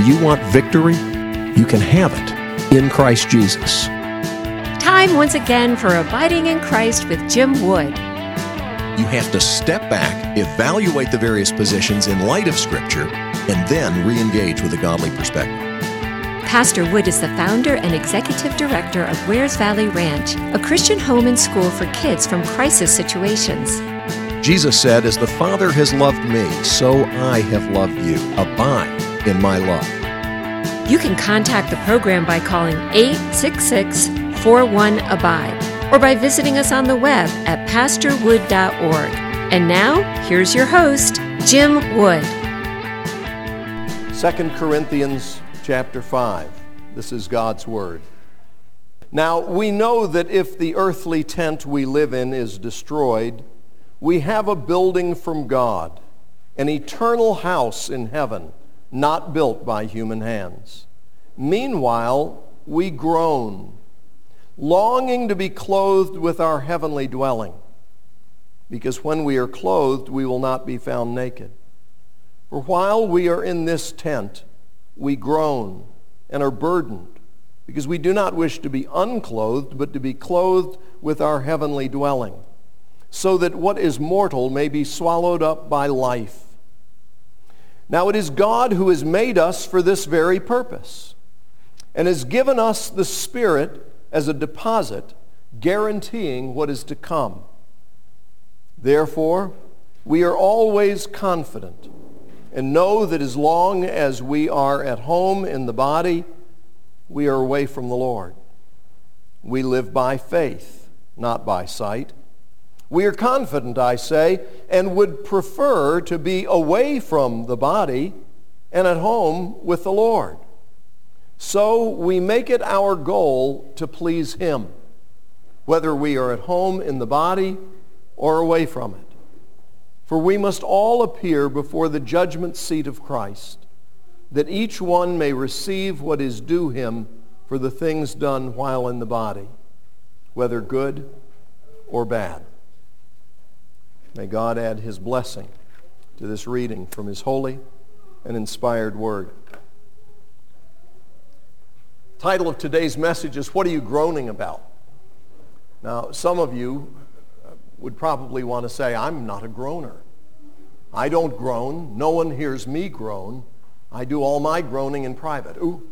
Do you want victory? You can have it in Christ Jesus. Time once again for Abiding in Christ with Jim Wood. You have to step back, evaluate the various positions in light of Scripture, and then re-engage with a godly perspective. Pastor Wood is the founder and executive director of Wares Valley Ranch, a Christian home and school for kids from crisis situations. Jesus said, "As the Father has loved me, so I have loved you. Abide in my love." You can contact the program by calling 866-41-ABIDE or by visiting us on the web at pastorwood.org. And now, here's your host, Jim Wood. 2 Corinthians chapter 5. This is God's Word. Now, we know that if the earthly tent we live in is destroyed, we have a building from God, an eternal house in heaven, not built by human hands. Meanwhile, we groan, longing to be clothed with our heavenly dwelling, because when we are clothed, we will not be found naked. For while we are in this tent, we groan and are burdened, because we do not wish to be unclothed, but to be clothed with our heavenly dwelling, so that what is mortal may be swallowed up by life. Now it is God who has made us for this very purpose, and has given us the Spirit as a deposit, guaranteeing what is to come. Therefore, we are always confident, and know that as long as we are at home in the body, we are away from the Lord. We live by faith, not by sight. We are confident, I say, and would prefer to be away from the body and at home with the Lord. So we make it our goal to please Him, whether we are at home in the body or away from it. For we must all appear before the judgment seat of Christ, that each one may receive what is due him for the things done while in the body, whether good or bad. May God add His blessing to this reading from His holy and inspired Word. The title of today's message is, "What are you groaning about?" Now, some of you would probably want to say, "I'm not a groaner. I don't groan. No one hears me groan. I do all my groaning in private." Ooh.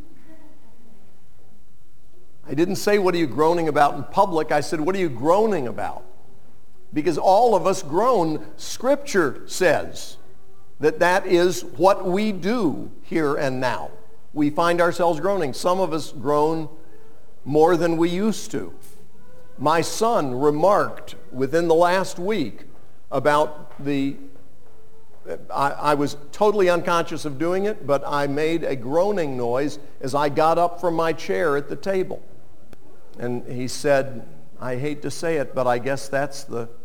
I didn't say, "What are you groaning about in public?" I said, "What are you groaning about?" Because all of us groan. Scripture says that that is what we do here and now. We find ourselves groaning. Some of us groan more than we used to. My son remarked within the last week about I was totally unconscious of doing it, but I made a groaning noise as I got up from my chair at the table. And he said, "I hate to say it, but I guess that's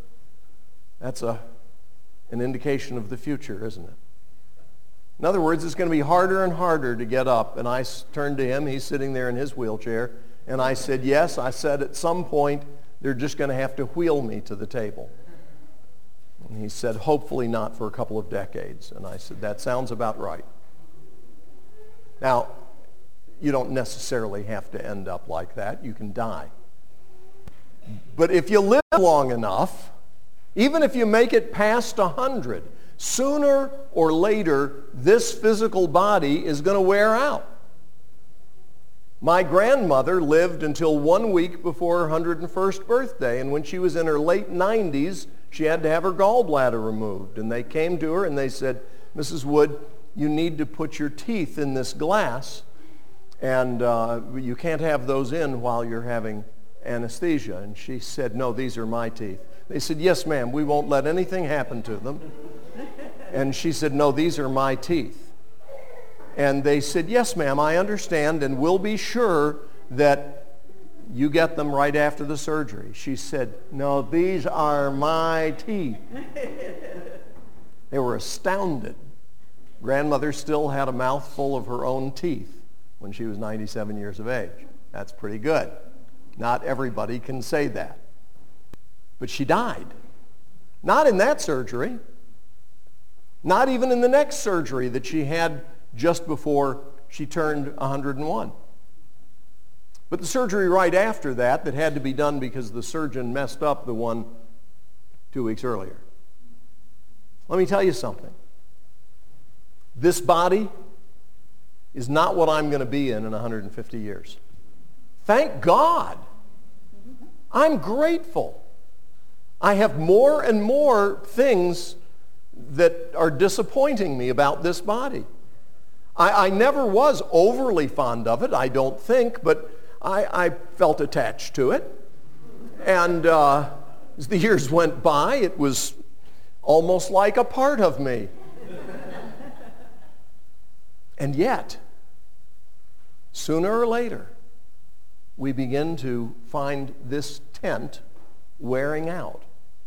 an indication of the future, isn't it?" In other words, it's going to be harder and harder to get up. And I turned to him. He's sitting there in his wheelchair. And I said, "Yes," I said, "at some point, they're just going to have to wheel me to the table." And he said, "Hopefully not for a couple of decades." And I said, "That sounds about right." Now, you don't necessarily have to end up like that. You can die. But if you live long enough, even if you make it past 100, sooner or later, this physical body is going to wear out. My grandmother lived until 1 week before her 101st birthday, and when she was in her late 90s, she had to have her gallbladder removed. And they came to her and they said, "Mrs. Wood, you need to put your teeth in this glass, and you can't have those in while you're having anesthesia." And she said, "No, these are my teeth." They said, "Yes, ma'am, we won't let anything happen to them." And she said, "No, these are my teeth." And they said, "Yes, ma'am, I understand, and we'll be sure that you get them right after the surgery." She said, "No, these are my teeth." They were astounded. Grandmother still had a mouthful of her own teeth when she was 97 years of age. That's pretty good. Not everybody can say that. But she died. Not in that surgery. Not even in the next surgery that she had just before she turned 101. But the surgery right after that had to be done because the surgeon messed up the one 2 weeks earlier. Let me tell you something. This body is not what I'm going to be in 150 years. Thank God. I'm grateful. I have more and more things that are disappointing me about this body. I never was overly fond of it, I don't think, but I felt attached to it. And as the years went by, it was almost like a part of me. And yet, sooner or later, we begin to find this tent wearing out.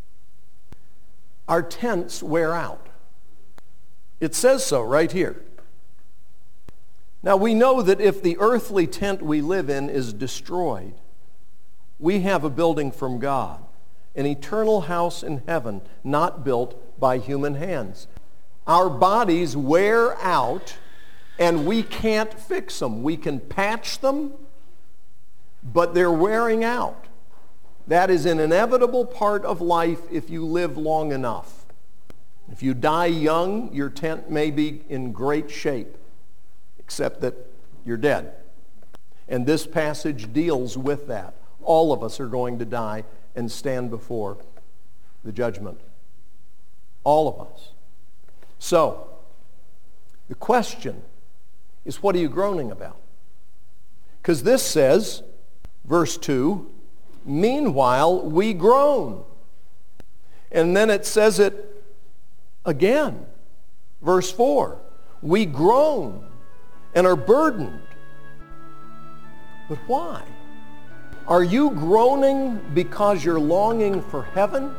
Our tents wear out. It says so right here. Now we know that if the earthly tent we live in is destroyed, we have a building from God, an eternal house in heaven, not built by human hands. Our bodies wear out, and we can't fix them. We can patch them, but they're wearing out. That is an inevitable part of life if you live long enough. If you die young, your tent may be in great shape, except that you're dead. And this passage deals with that. All of us are going to die and stand before the judgment. All of us. So, the question is, what are you groaning about? Because this says, verse 2, meanwhile we groan. And then it says it again. Verse 4, we groan and are burdened. But why? Are you groaning because you're longing for heaven?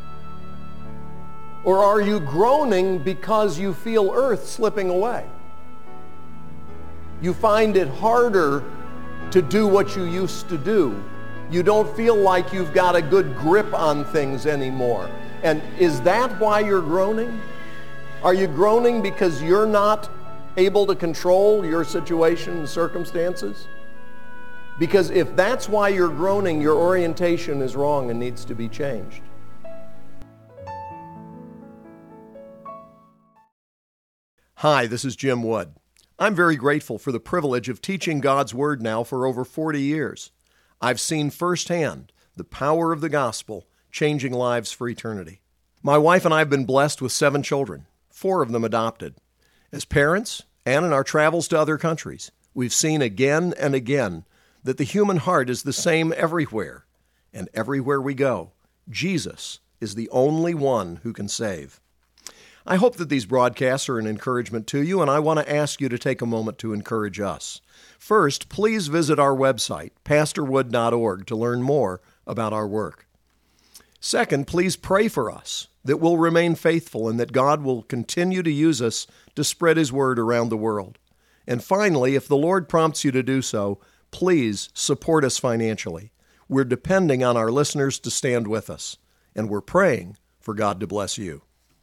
Or are you groaning because you feel earth slipping away? You find it harder to do what you used to do. You don't feel like you've got a good grip on things anymore. And is that why you're groaning? Are you groaning because you're not able to control your situation and circumstances? Because if that's why you're groaning, your orientation is wrong and needs to be changed. Hi, this is Jim Wood. I'm very grateful for the privilege of teaching God's Word now for over 40 years. I've seen firsthand the power of the gospel changing lives for eternity. My wife and I have been blessed with 7 children, 4 of them adopted. As parents, and in our travels to other countries, we've seen again and again that the human heart is the same everywhere. And everywhere we go, Jesus is the only one who can save. I hope that these broadcasts are an encouragement to you, and I want to ask you to take a moment to encourage us. First, please visit our website, pastorwood.org, to learn more about our work. Second, please pray for us that we'll remain faithful and that God will continue to use us to spread His word around the world. And finally, if the Lord prompts you to do so, please support us financially. We're depending on our listeners to stand with us, and we're praying for God to bless you.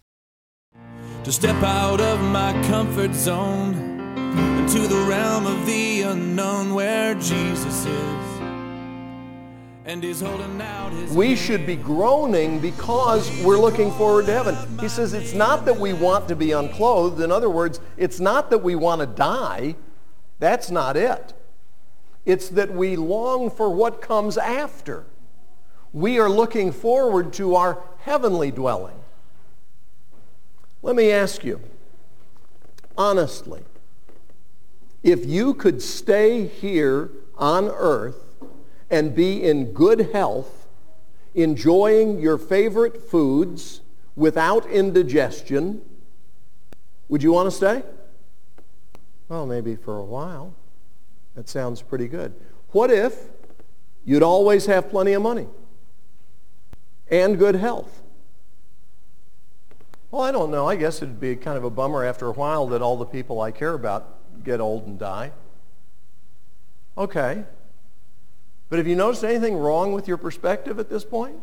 To step out of my comfort zone into the realm of the unknown where Jesus is and He's holding out His We should be groaning because we're looking forward to heaven. He says it's not that we want to be unclothed. In other words, it's not that we want to die. That's not it. It's that we long for what comes after. We are looking forward to our heavenly dwelling. Let me ask you, honestly, if you could stay here on earth and be in good health, enjoying your favorite foods without indigestion, would you want to stay? Well, maybe for a while. That sounds pretty good. What if you'd always have plenty of money and good health? Well, I don't know. I guess it'd be kind of a bummer after a while that all the people I care about get old and die. Okay. But have you noticed anything wrong with your perspective at this point?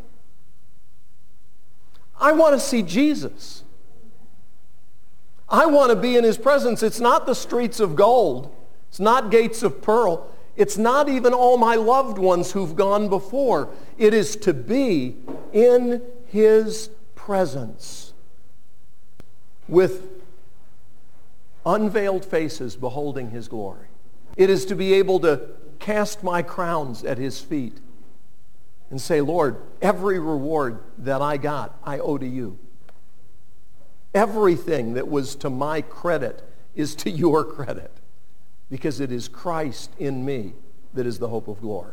I want to see Jesus. I want to be in His presence. It's not the streets of gold. It's not gates of pearl. It's not even all my loved ones who've gone before. It is to be in his presence with unveiled faces beholding his glory. It is to be able to cast my crowns at his feet and say, Lord, every reward that I got, I owe to you. Everything that was to my credit is to your credit, because it is Christ in me that is the hope of glory.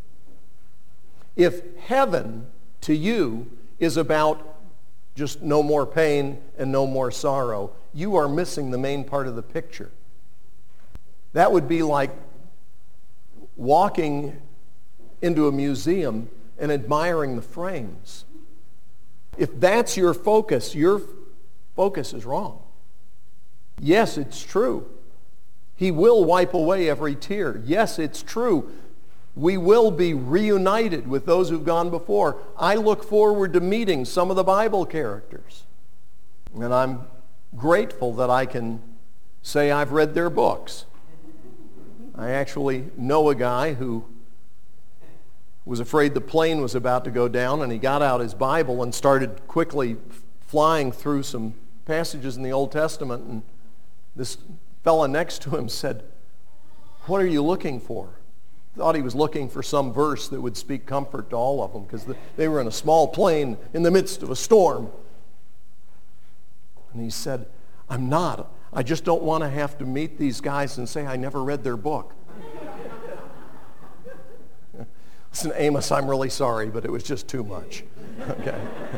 If heaven to you is about just no more pain and no more sorrow, you are missing the main part of the picture. That would be like walking into a museum and admiring the frames. If that's your focus is wrong. Yes, it's true. He will wipe away every tear. Yes, it's true. We will be reunited with those who've gone before. I look forward to meeting some of the Bible characters. And I'm grateful that I can say I've read their books. I actually know a guy who was afraid the plane was about to go down, and he got out his Bible and started quickly flying through some passages in the Old Testament, and this fella next to him said, "What are you looking for?" Thought he was looking for some verse that would speak comfort to all of them, because they were in a small plane in the midst of a storm. And he said, "I'm not. I just don't want to have to meet these guys and say I never read their book." Listen, Amos, I'm really sorry, but it was just too much. Okay.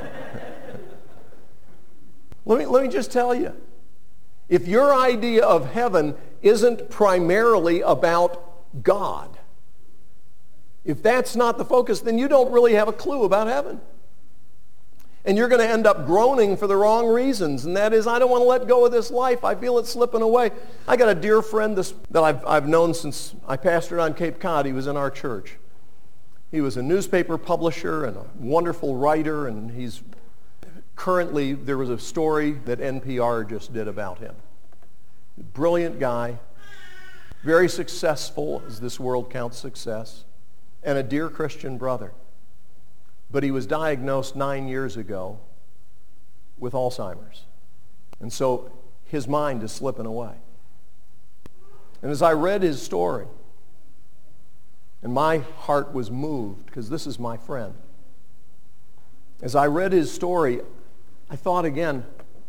Let me just tell you, if your idea of heaven isn't primarily about God, if that's not the focus, then you don't really have a clue about heaven. And you're going to end up groaning for the wrong reasons, and that is, I don't want to let go of this life. I feel it slipping away. I got a dear friend that I've known since I pastored on Cape Cod. He was in our church. He was a newspaper publisher and a wonderful writer, and he's currently, there was a story that NPR just did about him. Brilliant guy, very successful as this world counts success, and a dear Christian brother. But he was diagnosed 9 years ago with Alzheimer's. And so his mind is slipping away. And as I read his story, and my heart was moved, because this is my friend. As I read his story, I thought again,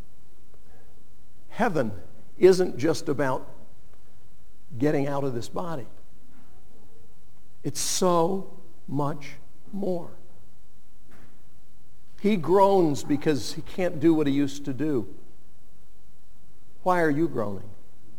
heaven isn't just about getting out of this body. It's so much more. He groans because he can't do what he used to do. Why are you groaning?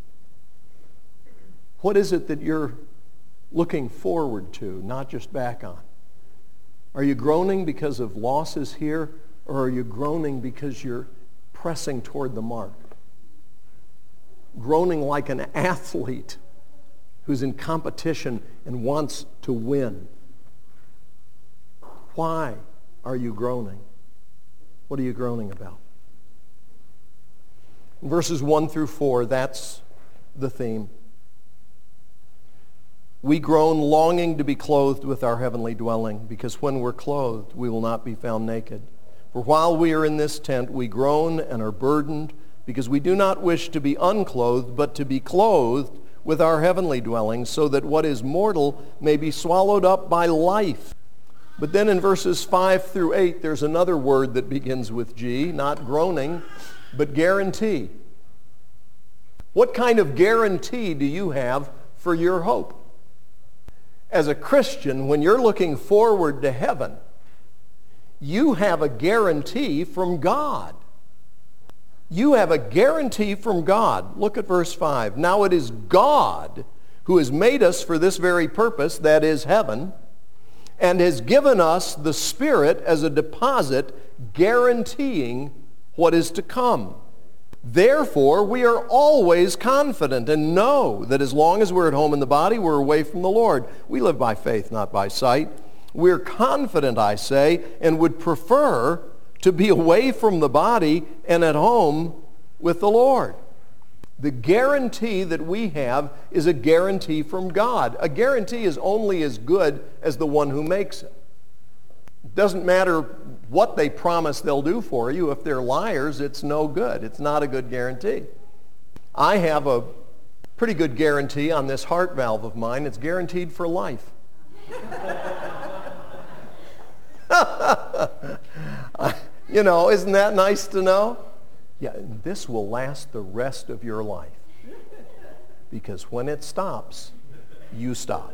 What is it that you're looking forward to, not just back on? Are you groaning because of losses here, or are you groaning because you're pressing toward the mark? Groaning like an athlete who's in competition and wants to win. Why are you groaning? What are you groaning about? In verses 1 through 4, that's the theme. We groan, longing to be clothed with our heavenly dwelling, because when we're clothed, we will not be found naked. For while we are in this tent, we groan and are burdened, because we do not wish to be unclothed, but to be clothed with our heavenly dwelling, so that what is mortal may be swallowed up by life. But then in verses 5 through 8, there's another word that begins with G, not groaning, but guarantee. What kind of guarantee do you have for your hope? As a Christian, when you're looking forward to heaven, you have a guarantee from God. You have a guarantee from God. Look at verse 5. Now it is God who has made us for this very purpose, that is heaven, and has given us the Spirit as a deposit, guaranteeing what is to come. Therefore, we are always confident and know that as long as we're at home in the body, we're away from the Lord. We live by faith, not by sight. We're confident, I say, and would prefer to be away from the body and at home with the Lord. The guarantee that we have is a guarantee from God. A guarantee is only as good as the one who makes it. It doesn't matter what they promise they'll do for you. If they're liars, it's no good. It's not a good guarantee. I have a pretty good guarantee on this heart valve of mine. It's guaranteed for life. You know, isn't that nice to know? Yeah, this will last the rest of your life. Because when it stops, you stop.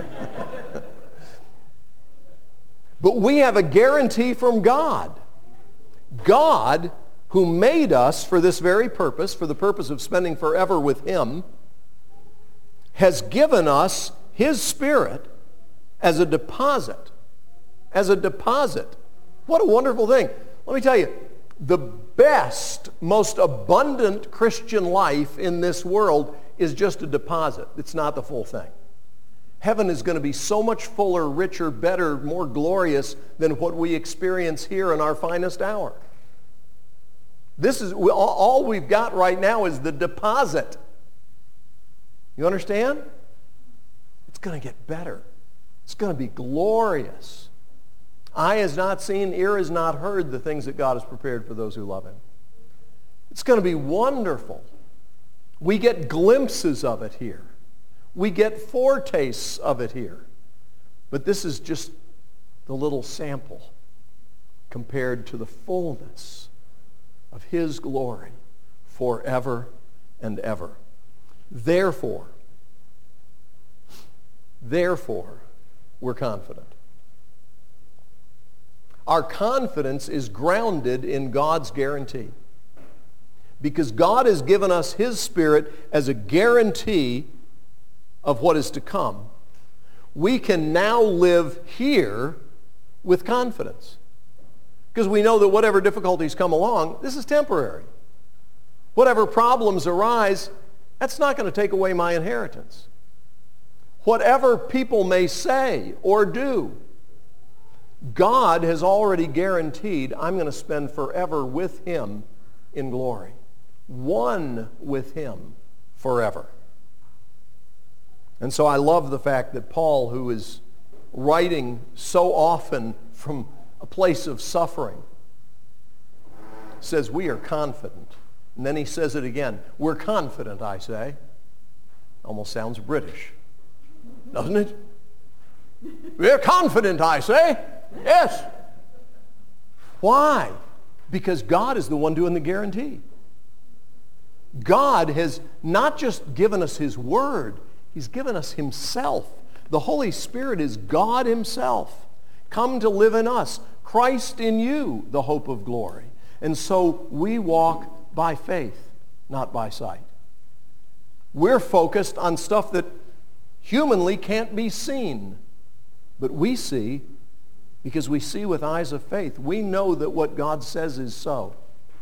But we have a guarantee from God. God, who made us for this very purpose, for the purpose of spending forever with Him, has given us His Spirit as a deposit. As a deposit. What a wonderful thing. Let me tell you, the best, most abundant Christian life in this world is just a deposit. It's not the full thing. Heaven is going to be so much fuller, richer, better, more glorious than what we experience here in our finest hour. This is all we've got right now is the deposit. You understand? It's going to get better. It's going to be glorious. Eye has not seen, ear has not heard the things that God has prepared for those who love Him. It's going to be wonderful. We get glimpses of it here. We get foretastes of it here. But this is just the little sample compared to the fullness of His glory forever and ever. Therefore, we're confident. Our confidence is grounded in God's guarantee. Because God has given us His Spirit as a guarantee of what is to come, we can now live here with confidence. Because we know that whatever difficulties come along, this is temporary. Whatever problems arise, that's not going to take away my inheritance. Whatever people may say or do, God has already guaranteed I'm going to spend forever with Him in glory. One with Him forever. And so I love the fact that Paul, who is writing so often from a place of suffering, says we are confident. And then he says it again. We're confident, I say. Almost sounds British, doesn't it? We're confident, I say. Yes. Why? Because God is the one doing the guarantee. God has not just given us His Word, He's given us Himself. The Holy Spirit is God Himself, come to live in us. Christ in you, the hope of glory. And so we walk by faith, not by sight. We're focused on stuff that humanly can't be seen, but we see because we see with eyes of faith. We know that what God says is so.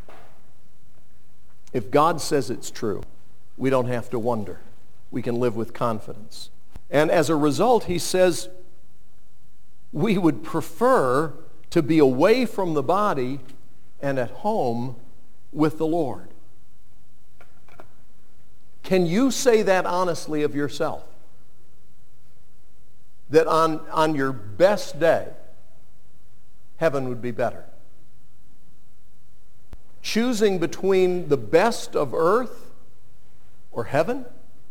If God says it's true, we don't have to wonder. We can live with confidence. And as a result, he says, we would prefer to be away from the body and at home with the Lord. Can you say that honestly of yourself? That on your best day, heaven would be better. Choosing between the best of earth or heaven?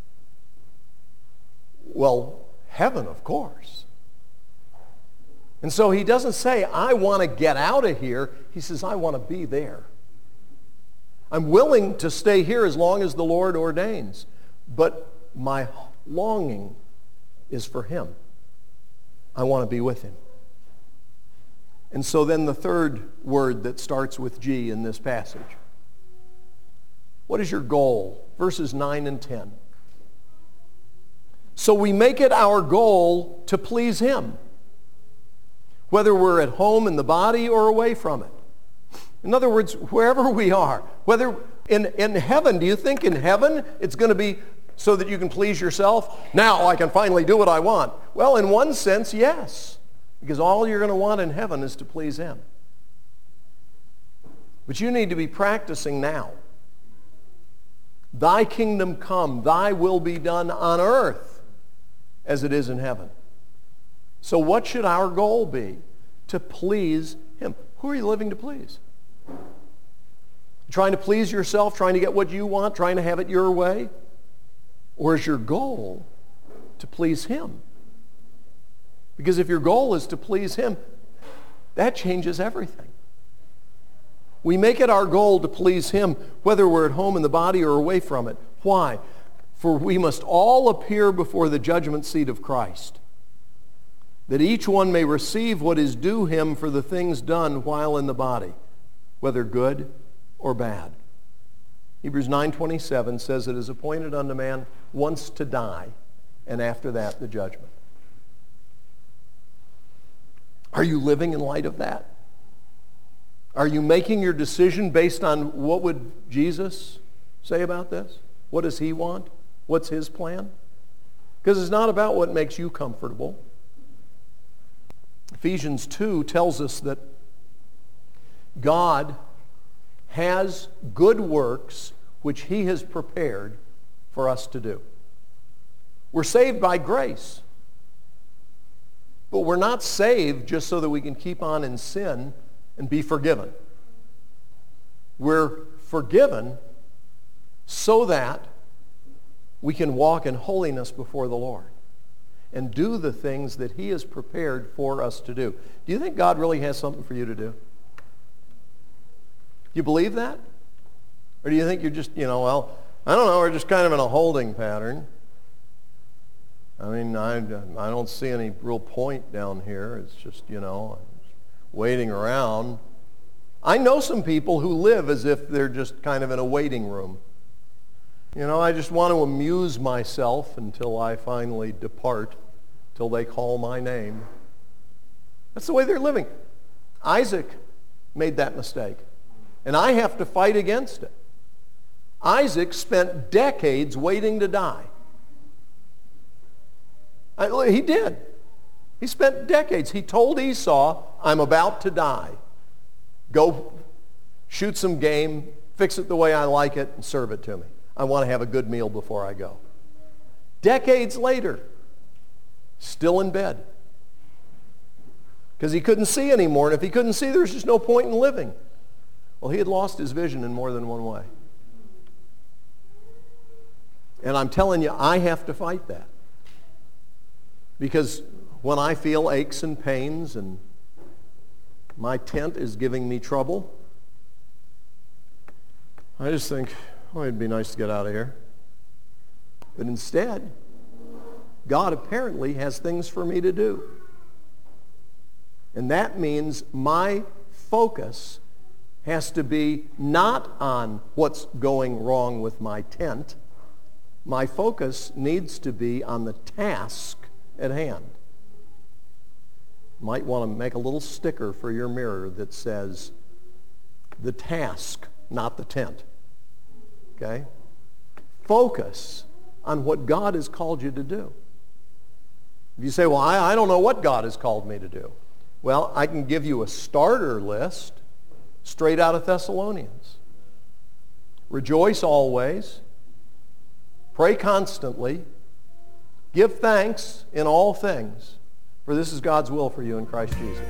Well, heaven, of course. And so he doesn't say, I want to get out of here. He says, I want to be there. I'm willing to stay here as long as the Lord ordains. But my longing is for Him. I want to be with Him. And so then the third word that starts with G in this passage. What is your goal? Verses 9 and 10. So we make it our goal to please Him, whether we're at home in the body or away from it. In other words, wherever we are, whether in heaven, do you think in heaven it's going to be so that you can please yourself? Now I can finally do what I want. Well, in one sense, yes. Because all you're going to want in heaven is to please Him. But you need to be practicing now. Thy kingdom come, thy will be done on earth as it is in heaven. So what should our goal be? To please him. Who are you living to please? Trying to please yourself, trying to get what you want, trying to have it your way? Or is your goal to please him? Because if your goal is to please him, that changes everything. We make it our goal to please him, whether we're at home in the body or away from it. Why? For we must all appear before the judgment seat of Christ, that each one may receive what is due him for the things done while in the body, whether good or bad. Hebrews 9:27 says, it is appointed unto man once to die, and after that the judgment. Are you living in light of that? Are you making your decision based on what would Jesus say about this? What does he want? What's his plan? Because it's not about what makes you comfortable. Ephesians 2 tells us that God has good works which he has prepared for us to do. We're saved by grace. But we're not saved just so that we can keep on in sin and be forgiven. We're forgiven so that we can walk in holiness before the Lord and do the things that he has prepared for us to do. Do you think God really has something for you to do? Do you believe that? Or do you think you're just, I don't know, we're just kind of in a holding pattern? I mean, I don't see any real point down here. It's just, waiting around. I know some people who live as if they're just kind of in a waiting room. I just want to amuse myself until I finally depart, till they call my name. That's the way they're living. Isaac made that mistake, and I have to fight against it. Isaac spent decades waiting to die. He did. He spent decades. He told Esau, I'm about to die. Go shoot some game, fix it the way I like it, and serve it to me. I want to have a good meal before I go. Decades later, still in bed. Because he couldn't see anymore, and if he couldn't see, there was just no point in living. Well, he had lost his vision in more than one way. And I'm telling you, I have to fight that. Because when I feel aches and pains and my tent is giving me trouble, I just think, it'd be nice to get out of here. But instead, God apparently has things for me to do. And that means my focus has to be not on what's going wrong with my tent. My focus needs to be on the task at hand. You might want to make a little sticker for your mirror that says, the task, not the tent. Okay? Focus on what God has called you to do. If you say, well, I don't know what God has called me to do. Well, I can give you a starter list straight out of Thessalonians. Rejoice always. Pray constantly. Give thanks in all things, for this is God's will for you in Christ Jesus.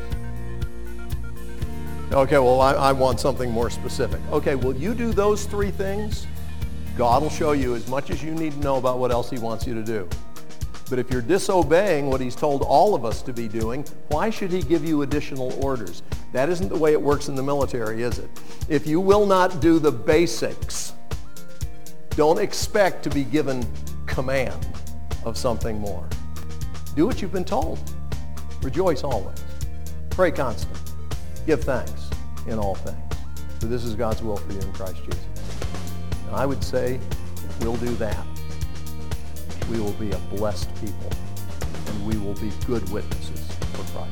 Okay, well, I want something more specific. Okay, will you do those three things? God will show you as much as you need to know about what else he wants you to do. But if you're disobeying what he's told all of us to be doing, why should he give you additional orders? That isn't the way it works in the military, is it? If you will not do the basics, don't expect to be given command of something more. Do what you've been told. Rejoice always. Pray constantly. Give thanks in all things. For this is God's will for you in Christ Jesus. And I would say, if we'll do that, we will be a blessed people, and we will be good witnesses for Christ.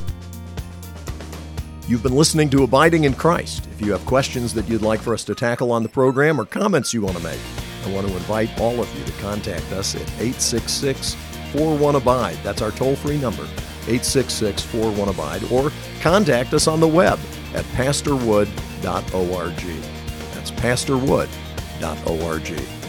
You've been listening to Abiding in Christ. If you have questions that you'd like for us to tackle on the program or comments you want to make, I want to invite all of you to contact us at 866-41-ABIDE. That's our toll-free number, 866-41-ABIDE, or contact us on the web at pastorwood.org. That's pastorwood.org. www.waynesvalley.org.